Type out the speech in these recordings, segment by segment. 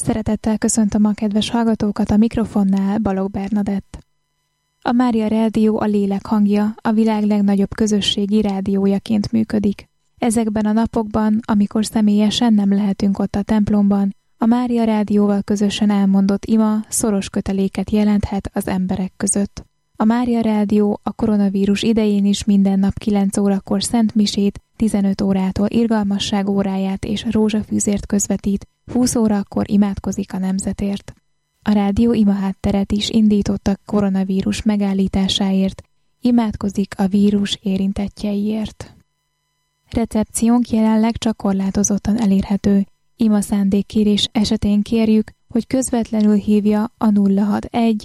Szeretettel köszöntöm a kedves hallgatókat, a mikrofonnál Balogh Bernadett. A Mária Rádió a lélek hangja, a világ legnagyobb közösségi rádiójaként működik. Ezekben a napokban, amikor személyesen nem lehetünk ott a templomban, a Mária Rádióval közösen elmondott ima szoros köteléket jelenthet az emberek között. A Mária Rádió a koronavírus idején is minden nap 9 órakor szentmisét, 15 órától irgalmasság óráját és rózsafűzért közvetít, 20 órakor imádkozik a nemzetért. A rádió imahátteret is indítottak koronavírus megállításáért, imádkozik a vírus érintettjeiért. Recepciónk jelenleg csak korlátozottan elérhető. Ima szándékkérés esetén kérjük, hogy közvetlenül hívja a 061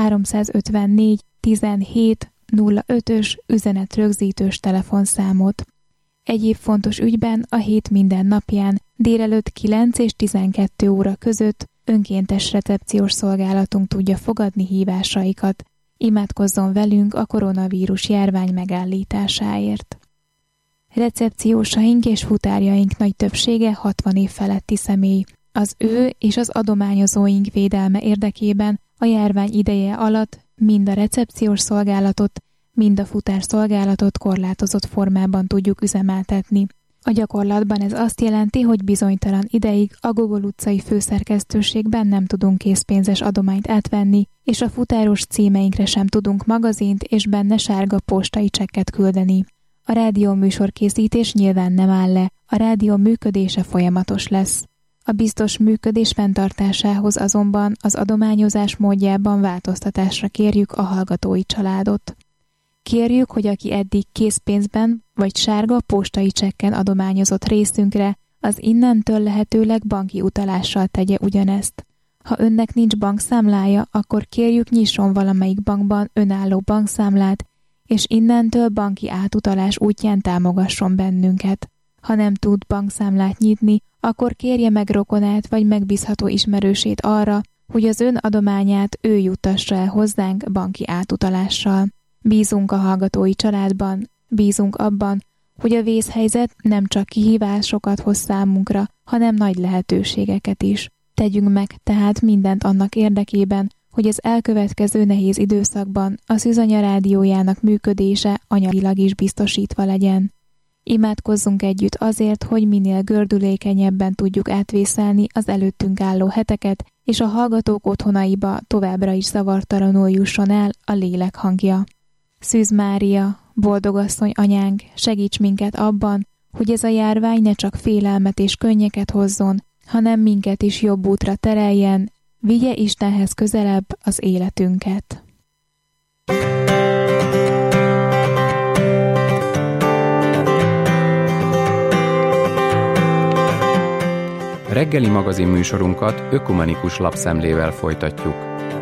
354 17 05-ös üzenetrögzítős telefonszámot. Egyéb fontos ügyben a hét minden napján délelőtt 9 és 12 óra között önkéntes recepciós szolgálatunk tudja fogadni hívásaikat. Imádkozzon velünk a koronavírus járvány megállításáért. Recepciósaink és futárjaink nagy többsége 60 év feletti személy. Az ő és az adományozóink védelme érdekében a járvány ideje alatt mind a recepciós szolgálatot, mind a futárszolgálatot korlátozott formában tudjuk üzemeltetni. A gyakorlatban ez azt jelenti, hogy bizonytalan ideig a Gogol utcai főszerkesztőségben nem tudunk készpénzes adományt átvenni, és a futáros címeinkre sem tudunk magazint és benne sárga postai csekket küldeni. A rádió műsorkészítés nyilván nem áll le, a rádió működése folyamatos lesz. A biztos működés fenntartásához azonban az adományozás módjában változtatásra kérjük a hallgatói családot. Kérjük, hogy aki eddig készpénzben vagy sárga postai csekken adományozott részünkre, az innentől lehetőleg banki utalással tegye ugyanezt. Ha önnek nincs bankszámlája, akkor kérjük nyisson valamelyik bankban önálló bankszámlát, és innentől banki átutalás útján támogasson bennünket. Ha nem tud bankszámlát nyitni, akkor kérje meg rokonát vagy megbízható ismerősét arra, hogy az ön adományát ő juttassa el hozzánk banki átutalással. Bízunk a hallgatói családban, bízunk abban, hogy a vészhelyzet nem csak kihívásokat hoz számunkra, hanem nagy lehetőségeket is. Tegyünk meg tehát mindent annak érdekében, hogy az elkövetkező nehéz időszakban a Szűzanya rádiójának működése anyagilag is biztosítva legyen. Imádkozzunk együtt azért, hogy minél gördülékenyebben tudjuk átvészelni az előttünk álló heteket, és a hallgatók otthonaiba továbbra is zavartalanul jusson el a lélek hangja. Szűz Mária, boldogasszony anyánk, segíts minket abban, hogy ez a járvány ne csak félelmet és könnyeket hozzon, hanem minket is jobb útra tereljen, vigye Istenhez közelebb az életünket. Reggeli magazin műsorunkat ökumenikus lapszemlével folytatjuk.